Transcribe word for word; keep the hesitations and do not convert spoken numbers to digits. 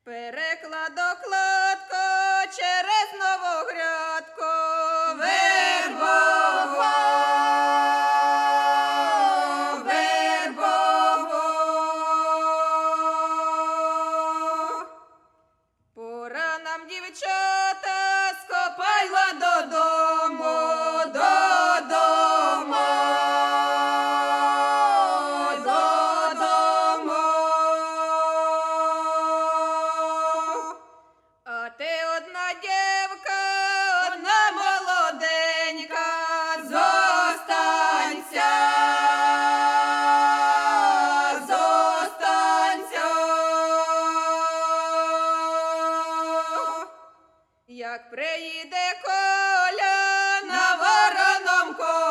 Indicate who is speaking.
Speaker 1: Перекладу кладку через нову грядку.
Speaker 2: Вербово, вербово.
Speaker 1: Пора нам, дівчата, з Копайла додому,
Speaker 2: Додому, додому.
Speaker 1: А ти одна дівка, одна молоденька,
Speaker 2: Зостанься, зостанься.
Speaker 1: як приїде Коля
Speaker 2: На вороном коні.